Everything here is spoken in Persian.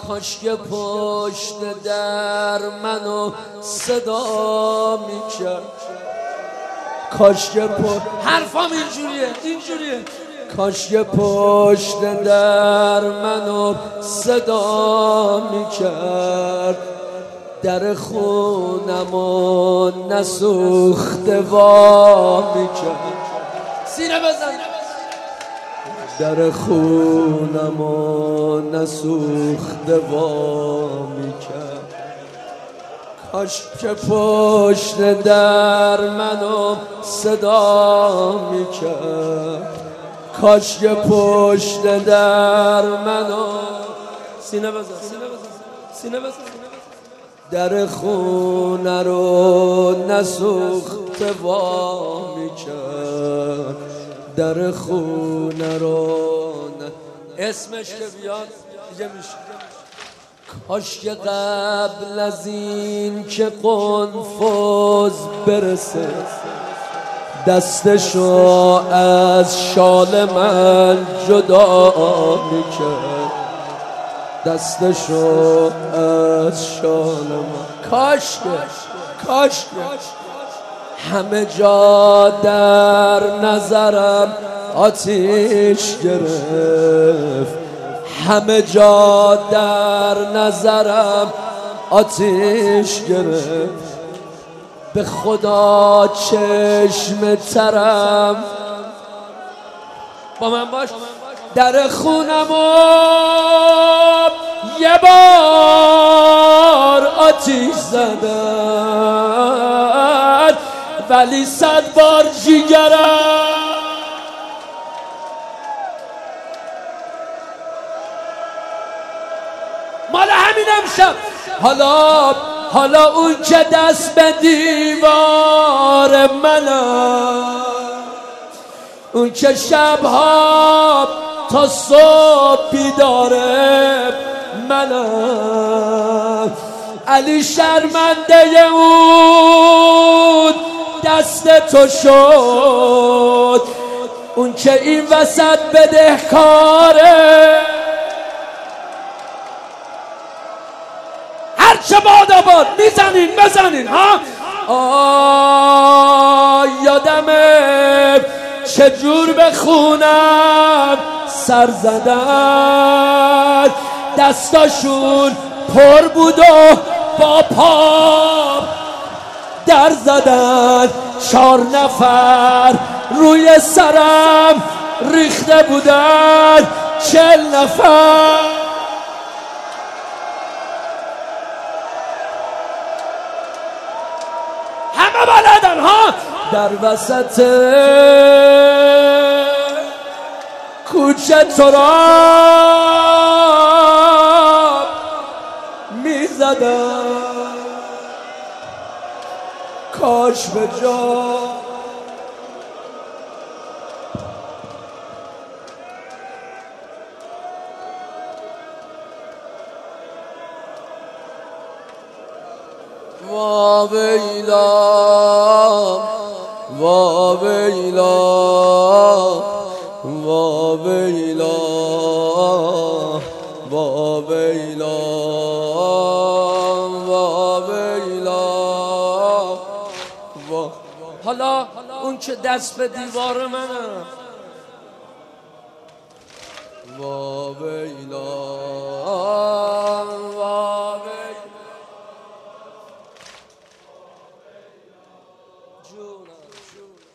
کاش که پشت در منو صدا میکرد، کاش که حرفام اینجوریه کاش که پشت در منو صدا میکرد، در خونمو نسوخته وا میکرد. سینه بزن. در خونمو نسوخته وا میکرد، کاش که پشت در منو صدا میکرد، کاش که پشت در منو سینه بزن در خونه رو نسوخته وا میکرد، در خونه رو اسمش که بیاد دیگه میشه. کاش که قبل از این که قنفذ برسه دستشو از شال من جدا میکرد، دستشو از شال من. کاش که همه جا در نظرم آتیش گرفت، همه جا در نظرم آتیش گرفت، به خدا چشم ترم با من باش. در خونمو یه بار آتیش زدن ولی 100 بار جیگرم مال همین امشب. حالا اون که دست به دیوار منم، اون که شبها تا صبح بیداره منم، علی شرمنده اون دست تو شد، اون که این وسط بدهکاره. هرچه باد بزنین ها. یادمه چجور به خونم سر زدن، دستاشون پر بود و با پا در زدن، 4 نفر روی سرم ریخته بودن، 40 نفر. همه بلدن ها. در وسط کوچه تو را می زدم، کاش به جا وا ویلا وا ویلا وا ویلا وا ویلا وا ویلا. حالا اون که دست به دیوار منه، وا ویلا وا ویلا. جونم